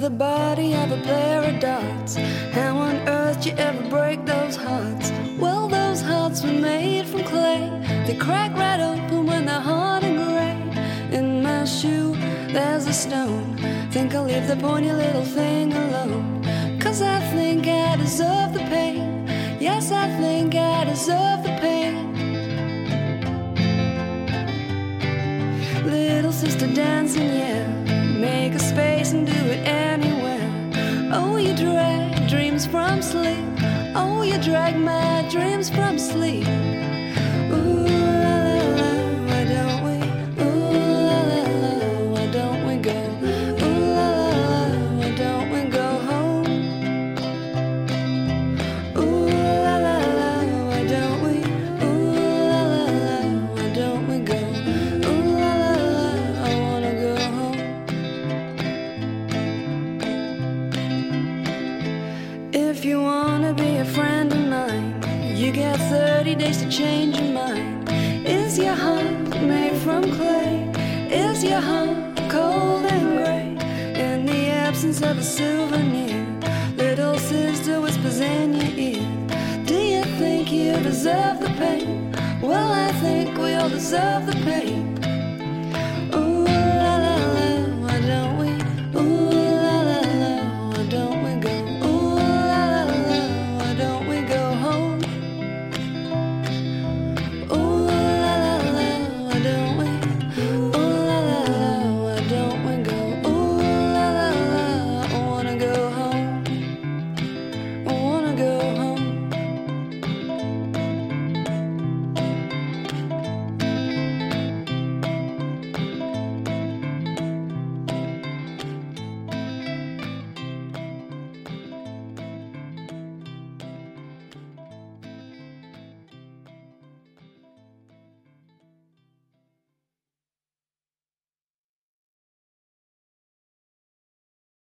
the body of a pair of dots. How on earth did you ever break those hearts? Well, those hearts were made from clay. They crack right open when they're hard and gray. In my shoe, there's a stone. Think I'll leave the pointy little thing alone. 'Cause I think I deserve the pain. Yes, I think I deserve the pain. Little sister dancing, yeah. Make a space and do it anywhere. Oh, you drag dreams from sleep. Oh, you drag my dreams from sleep. Ooh, la la la, why don't we? Ooh, la la la, why don't we go? Ooh, la la la, why don't we go home? Ooh, la la la, why don't we? Ooh, la la la, why don't we go? Ooh, la la la, I wanna go home. If you wanna be a friend of mine, you get 30 days to change your mind. Is your heart made from clay? Is your heart cold and gray? In the absence of a souvenir, little sister whispers in your ear. Do you think you deserve the pain? Well, I think we all deserve the pain.